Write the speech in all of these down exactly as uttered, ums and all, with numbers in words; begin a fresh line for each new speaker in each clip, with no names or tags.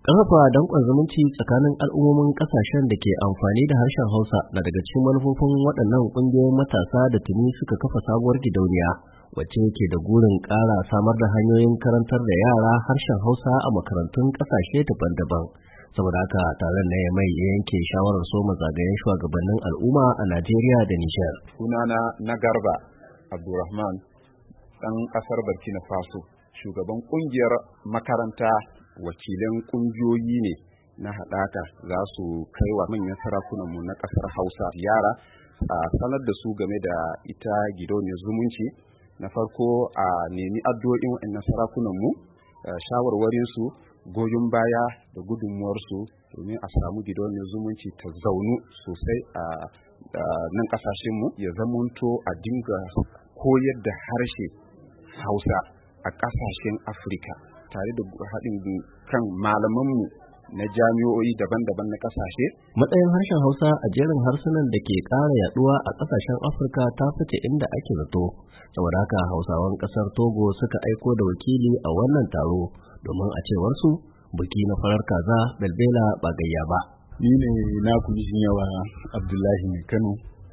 Ƙarfafa danƙon zumunci tsakanin al'ummomin ƙasashen da ke amfani da harshen Hausa na daga cikin manufofin waɗannan ƙungiyoyin matasa da tuni suka kafa sabuwar gidauniya, wacce ke da gurin ƙara samar da hanyoyin karantar da yara harshen Hausa a makarantun ƙasashe daban-daban. Saboda haka taron na Yamai ya yanke shawarar soma zagayen shugabannin al'umma a Najeriya da Nijar.
Sunana na Garba Abdulrahman, ɗan ƙasar Burkina Faso, shugaban ƙungiyar makaranta. Wakilan ƙungiyoyi ne na haɗaka za su kai wa manyan sarakunanmu na ƙasar Hausa yara a sanar da su game da ita gidauniyar zumunci. Na farko a nemi addu'o'in waɗannan sarakunanmu, shawarwarinsu, goyon baya da gudunmuwarsu domin a samu gidauniyar zumunci ta zaunu sosai a nan ƙasashenmu, ya zamanto a dinga koyar da harshe Hausa a ƙasashen Afirka, tare da haɗin kan malamanmu na jami'o'i daban-daban na ƙasashe.
Matsayin harshen Hausa a jerin harsunan da ke ƙara yaɗuwa a ƙasashen Afirka ta fice inda ake zato. Saboda haka Hausawan ƙasar Togo suka aiko da wakili a wannan taro domin a cewar su buki na farar kaza belbela ba gayya ba.
Ni ne na kujin yawa Abdullahi Mai Kano,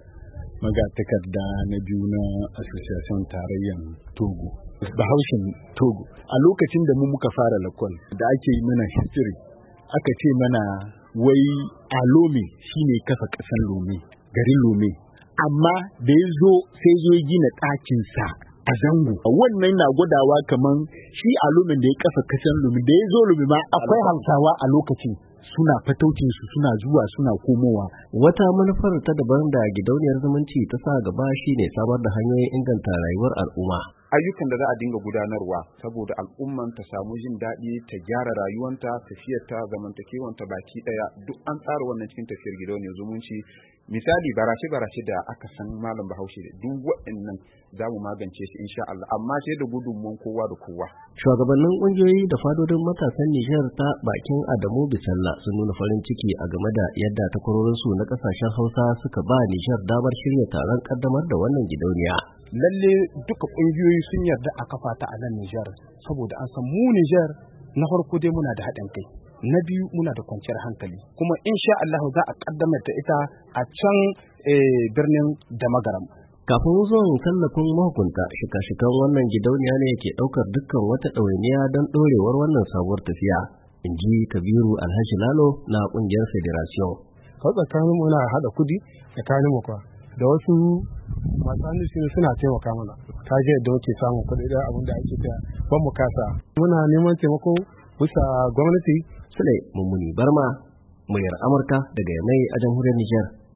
magatakarda na biyu na Association Tarayyar Togo. Bahaushen Togo. A lokacin da mu muka fara lakwal da ake yi mana history, aka ce mana wai a Lome shine kafa ƙasan Lome, garin Lome. Amma da ya zo sai zo gina ɗakinsa a Zango. Wannan na gwadawa kaman shi a Lome da ya kafa ƙasan Lome, da ya zo Lome ma akwai Hausawa a lokacin. Suna fataucinsu, suna zuwa suna komowa.
Wata manufar ta daban da gidauniyar zumunci ta sa gaba shine samar da hanyoyin inganta rayuwar al'umma.
Ayyukan da za a dinga gudanarwa saboda al'umman ta samu jin daɗi, ta gyara rayuwanta, tafiyarta, zamantakewanta baki ɗaya, duk an tsara wannan cikin tafiyar gidauniyar zumunci. Misali barace-barace da aka san Malam Bahaushe, duk waɗannan za mu magance shi insha Allah, amma sai da gudunmuwan kowa da kowa.
Shugabannin ƙungiyoyi da fadodin matasan Nijar ta bakin Adamu Bisalla sun nuna farin ciki a game da yadda takwarorinsu na ƙasashen Hausa suka ba Nijar damar shirya taron ƙaddamar da wannan gidauniya.
Lalle duka ƙungiyoyi sun yarda a kafa ta a nan Nijar, saboda an san mu Nijar na farko dai muna da haɗin kai. Na biyu muna da kwanciyar hankali, kuma insha Allah za a kaddamar da ita a can birnin Damagaram.
Kafin zuwan tallafin mahukunta, shika-shikan wannan gidauniya ne ke ɗaukar dukkan wata ɗawainiya don ɗorewar wannan sabuwar tafiya, in ji Kabiru Alhaji Lalo na ƙungiyar Federation.
Kawai tsakanin muna haɗa kudi tsakanin mu kwa da wasu masu hannu suna taimaka mana. Ta je da muke samun kuɗi da abin da ake ta ban mu kasa. Muna neman taimako bisa gwamnati.
Sule Mummuni Barma, muryar Amurka daga Yamai a jamhuriyar Nijar.